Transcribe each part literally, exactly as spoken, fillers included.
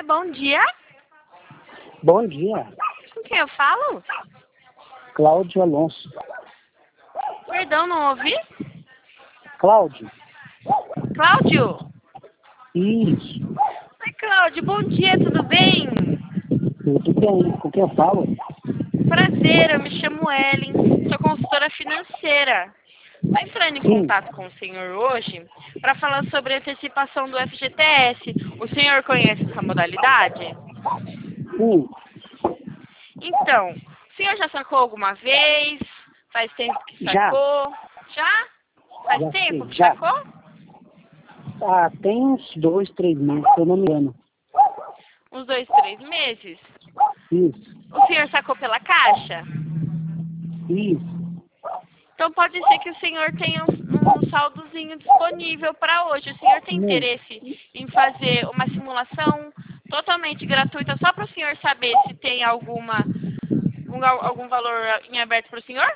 bom dia. Bom dia, Com quem eu falo? Cláudio Alonso. Perdão, não ouvi? Cláudio? Cláudio? Isso, Oi, Cláudio, bom dia, tudo bem? tudo bem. Com quem eu falo? Prazer, eu me chamo Ellen, sou consultora financeira. Estou entrando em Sim. contato com o senhor hoje para falar sobre a antecipação do F G T S. O senhor conhece essa modalidade? Sim, Então, o senhor já sacou alguma vez? Faz tempo que Já. sacou? Já? Faz Já tempo sei, que já. sacou? ah, tem uns dois, três meses, se eu não me engano. Uns dois, três meses? Isso, O senhor sacou pela caixa? isso. Então pode ser que o senhor tenha um, um saldozinho disponível para hoje. O senhor tem Não, interesse em fazer uma simulação totalmente gratuita só para o senhor saber se tem alguma um- algum valor em aberto para o senhor?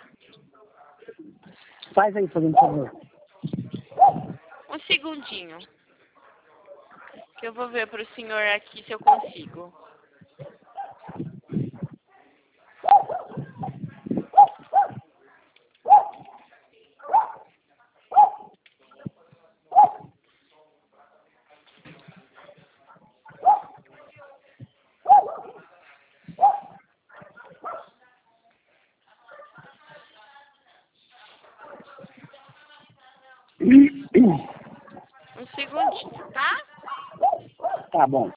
faz aí, fazendo favor. Um segundinho. Que eu vou ver para o senhor aqui se eu consigo. Um segundinho, tá? Tá bom.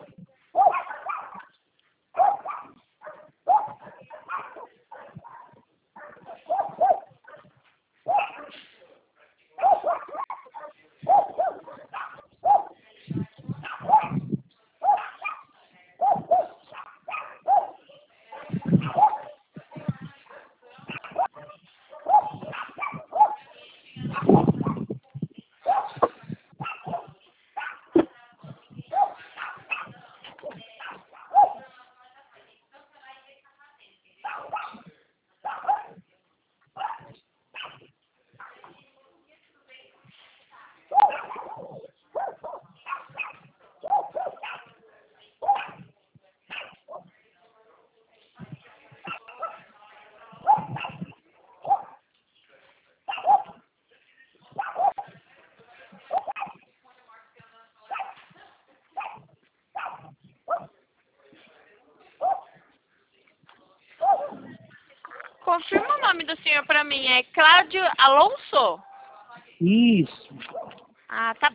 Confirma o nome do senhor para mim. É Cláudio Alonso? Isso. Ah, tá bom.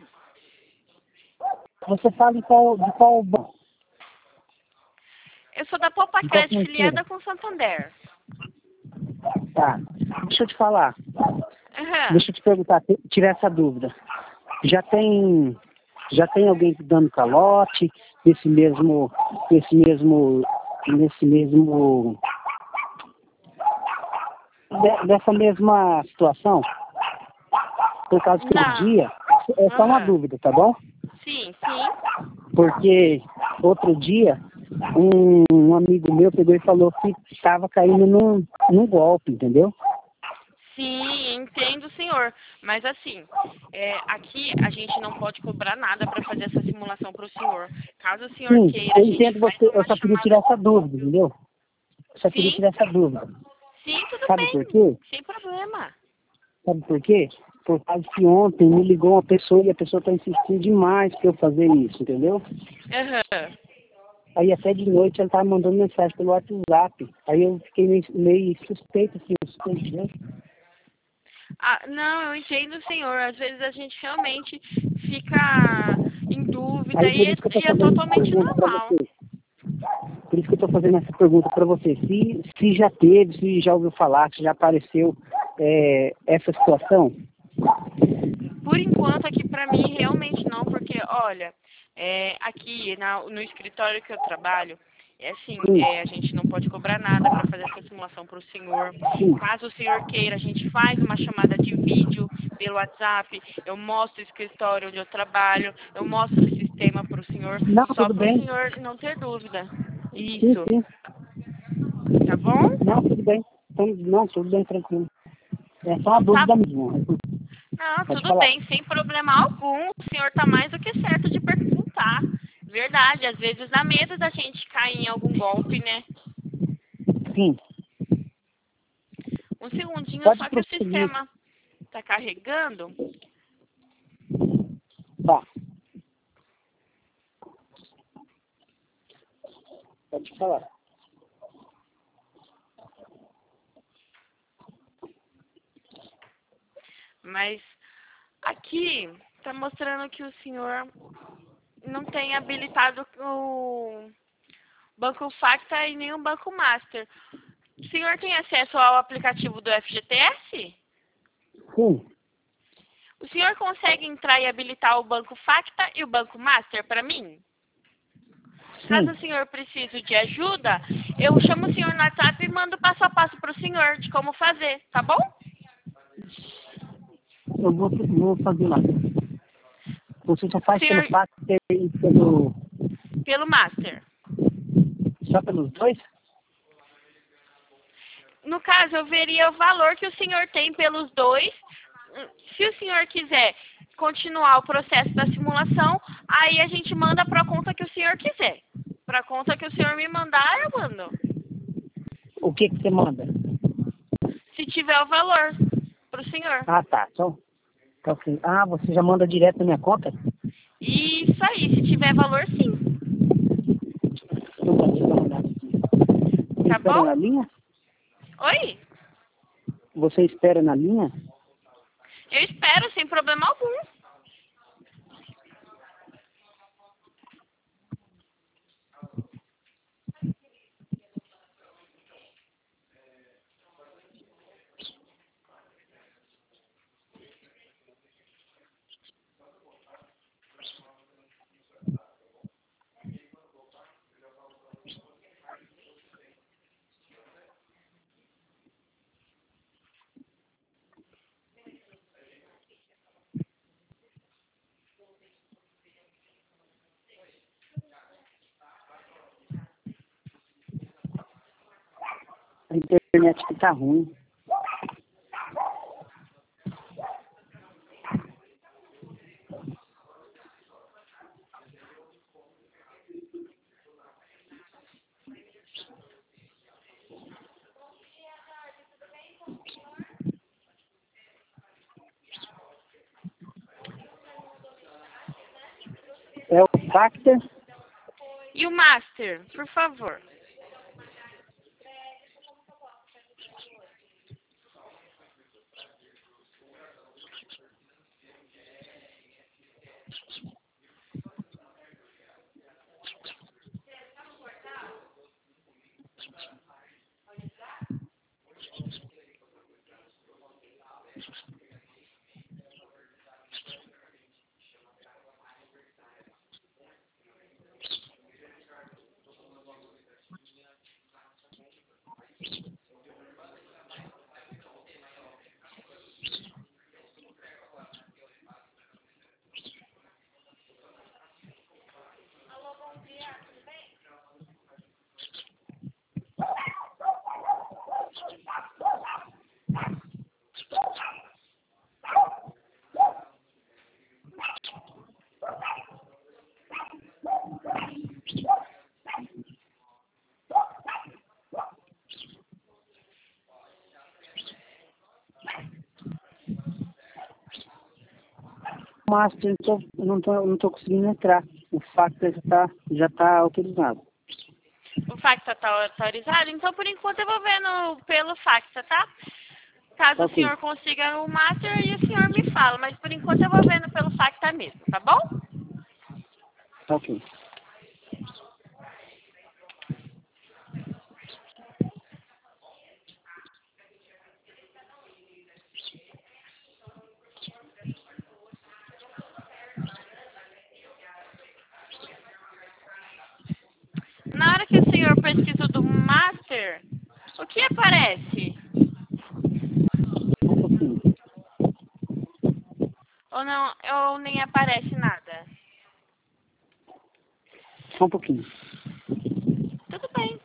Você fala de qual, de qual banco? Eu sou da Poupa De qual Crédito, financeira? filiada com Santander. Tá. Deixa eu te falar. Aham. Deixa eu te perguntar, te- tirar essa dúvida. Já tem, já tem alguém dando calote nesse mesmo, nesse mesmo, nesse mesmo, de- dessa mesma situação? Por causa que o Não. dia, é só uma Aham. dúvida, tá bom? Sim, sim. Porque outro dia, um, um amigo meu pegou e falou que estava caindo num, num golpe, entendeu? Sim, entendo, senhor. Mas assim, é, aqui a gente não pode cobrar nada para fazer essa simulação para o senhor. Caso o senhor Sim, queira, a eu gente entendo faz você, eu uma só queria chamada. tirar essa dúvida, entendeu? Eu só queria Sim, tirar essa dúvida. sim, tudo Sabe por bem. quê? Sem problema. Sabe por quê? Por causa que ontem me ligou uma pessoa e a pessoa está insistindo demais para eu fazer isso, entendeu? Aham. Aí até de noite ela estava mandando mensagem pelo WhatsApp. Aí eu fiquei meio, meio suspeito, assim, suspeito, né? Ah, não, eu entendo, senhor. Às vezes a gente realmente fica em dúvida Aí por e, isso que eu estou e é fazendo essa totalmente pergunta para normal. você. Por isso que eu estou fazendo essa pergunta para você. Se, se já teve, se já ouviu falar, se já apareceu é, essa situação? Por enquanto, aqui pra mim, realmente não, porque, olha, é, aqui na- no escritório que eu trabalho, é assim, Sim, é, a gente não pode cobrar nada para fazer essa simulação para o senhor. sim. Caso o senhor queira, a gente faz uma chamada de vídeo pelo WhatsApp, eu mostro o escritório onde eu trabalho, eu mostro o sistema para o senhor, Não, só tudo para o bem. senhor não ter dúvida. Sim, Isso, sim. tá bom? Não, tudo bem. Então, não, tudo bem, tranquilo. É só uma Então tá. dúvida mesmo. Não, Pode tudo falar. bem, sem problema algum. O senhor tá mais do que certo de perguntar. Verdade, às vezes dá medo da gente cair em algum golpe, né? Sim. Um segundinho, Pode só que o prosseguir. sistema tá carregando. Tá. Pode falar. Mas aqui tá mostrando que o senhor não tem habilitado o Banco Facta e nem o Banco Master. O senhor tem acesso ao aplicativo do F G T S? Sim. O senhor consegue entrar e habilitar o Banco Facta e o Banco Master para mim? Caso Sim. o senhor precise de ajuda, eu chamo o senhor no WhatsApp e mando passo a passo para o senhor de como fazer, tá bom? Eu vou, vou fazer lá. Você só faz Senhor, pelo Factor e pelo... pelo Master. Só pelos dois? No caso, eu veria o valor que o senhor tem pelos dois. Se o senhor quiser continuar o processo da simulação, aí a gente manda para a conta que o senhor quiser. Para a conta que o senhor me mandar, eu mando. O que que você manda? Se tiver o valor para o senhor. Ah, tá. Então, então, assim, ah, você já manda direto na minha conta? Isso aí, se tiver valor, sim. Então, deixa eu dar uma olhada aqui. Você Tá espera na bom? linha? Oi? Você espera na linha? Eu espero, sem problema algum. A internet aqui tá ruim. É o Factor? E o Master, por favor. Master, eu tô- eu não tô, eu não tô conseguindo entrar. O Factor já tá, já tá autorizado. O Facta tá autorizado? Então, por enquanto, eu vou vendo pelo Facta, tá? Caso o Ok. senhor consiga o Master, e o senhor me fala. Mas, por enquanto, eu vou vendo pelo Facta mesmo, tá bom? Ok. Na hora que o senhor pesquisa do Master, o que aparece? Um pouquinho. Ou não, ou nem aparece nada? Só um pouquinho. Tudo bem.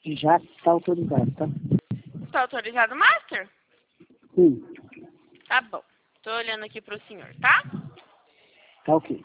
Já está autorizado, tá? Tá autorizado, Master? Sim, Tá bom. Tô olhando aqui pro senhor, tá? tá ok.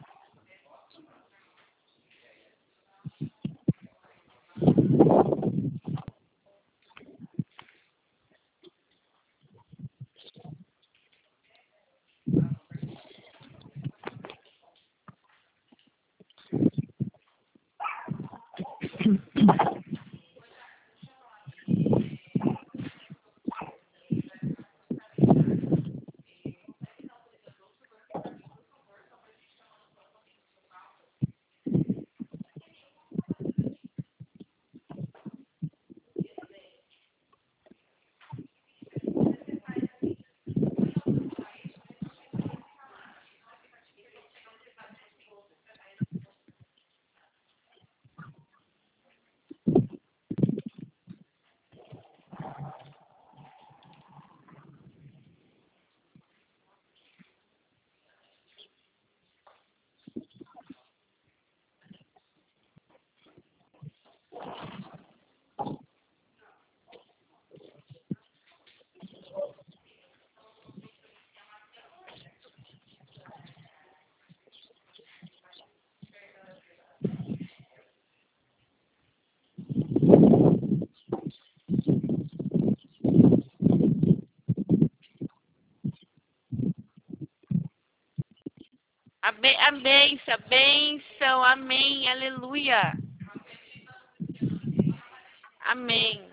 A, be a benção, a benção, amém, aleluia. Amém.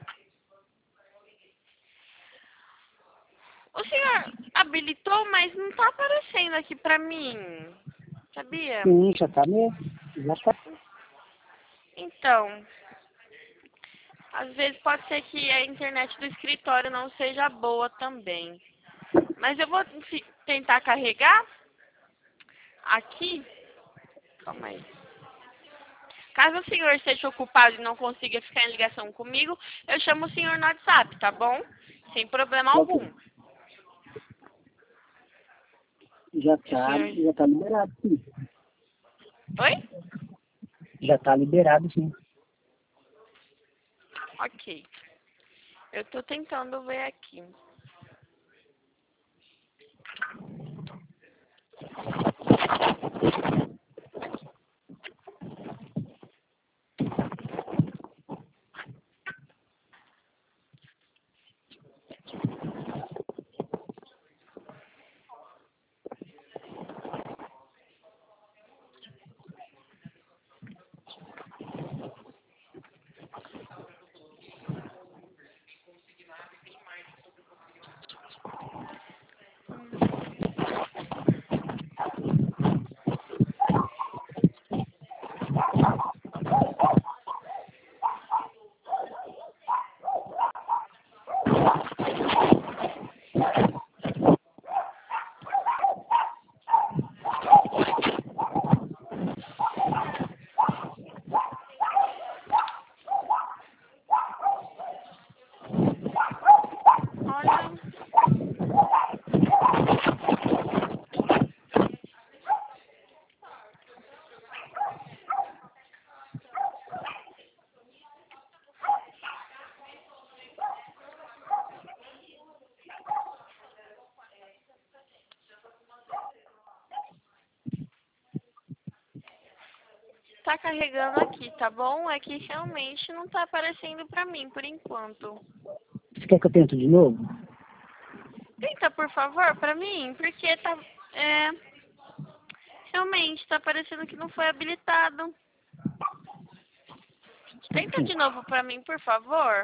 O senhor habilitou, mas não tá aparecendo aqui pra mim. Sabia? Sim, já tá mesmo. Já tá. Então, às vezes pode ser que a internet do escritório não seja boa também. Mas eu vou tentar carregar aqui. Calma aí. Caso o senhor esteja ocupado e não consiga ficar em ligação comigo, eu chamo o senhor no WhatsApp, tá bom? Sem problema Ok. algum. Já O tá, senhor... já tá liberado, sim. Oi? Já tá liberado, sim. Ok. Eu tô tentando ver aqui. Olha... Tá carregando aqui, tá bom? É que realmente não tá aparecendo pra mim por enquanto. Você quer que eu tento de novo? Tenta, por favor, pra mim, porque tá... É... Realmente, tá parecendo que não foi habilitado. Tenta de novo pra mim, por favor.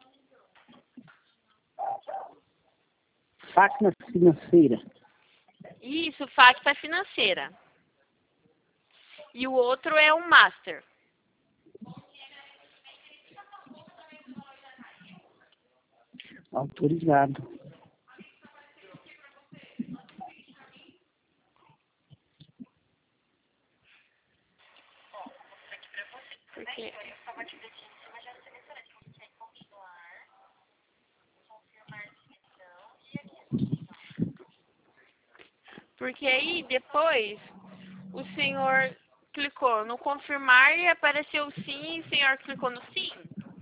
Máquina financeira. Isso, facta financeira. E o outro é o master. Autorizado. Porque... Porque aí depois o senhor clicou no confirmar e apareceu sim, e o senhor clicou no sim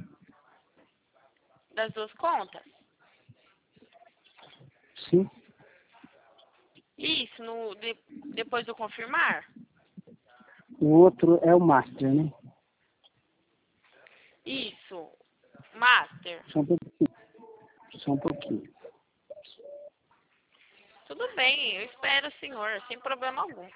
das duas contas. Sim. Isso, no, de, depois do confirmar. O outro é o master, né? Isso, master. Só um pouquinho. Só um pouquinho. Tudo bem, eu espero o senhor, sem problema algum.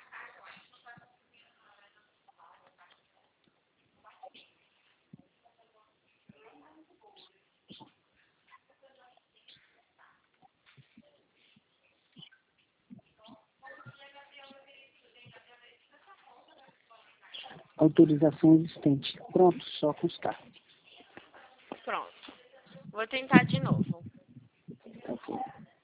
Autorização existente. Pronto, só constar. Pronto. Vou tentar de novo. Ok.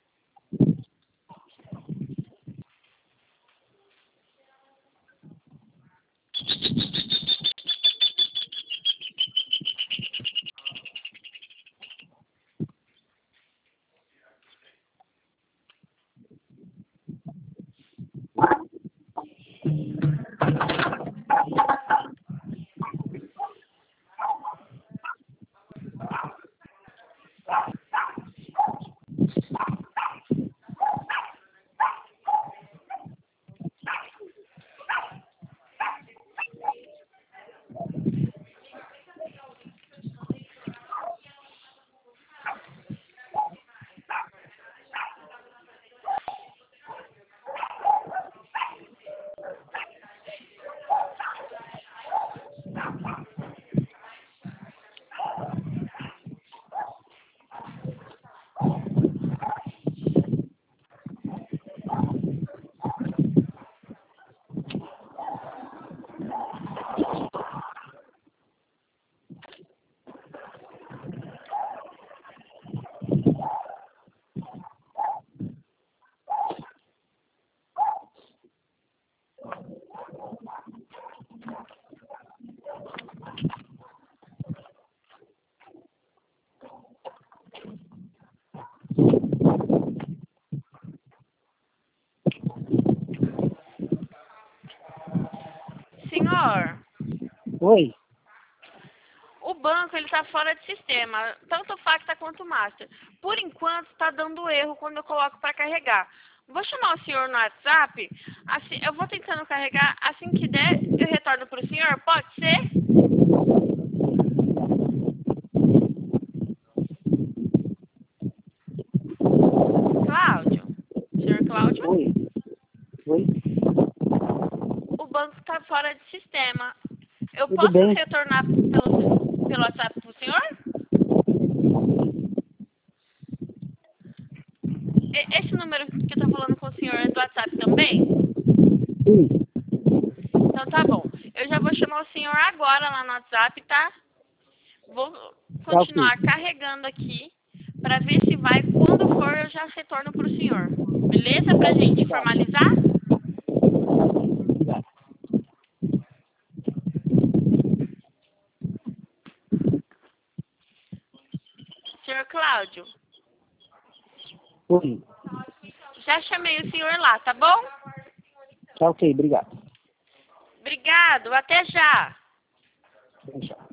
Senhor, Oi. o banco ele está fora de sistema, tanto o facta quanto o master. Por enquanto está dando erro quando eu coloco para carregar. Vou chamar o senhor no WhatsApp, assim, eu vou tentando carregar, assim que der eu retorno para o senhor, pode ser? Cláudio? Senhor Cláudio? Oi. Oi. O banco está fora de sistema. Eu Tudo posso bem. retornar pelo, pelo WhatsApp para o senhor? E- Esse número que eu estou falando com o senhor é do WhatsApp também? Sim. Então tá bom. Eu já vou chamar o senhor agora lá no WhatsApp, tá? Vou Tá ok. continuar carregando aqui para ver se vai. Quando for, eu já retorno para o senhor. Beleza? Pra gente Obrigado. formalizar? Obrigado. Senhor Cláudio, Oi. já chamei o senhor lá, tá bom? Tá ok, obrigado. Obrigado, até já. Até já.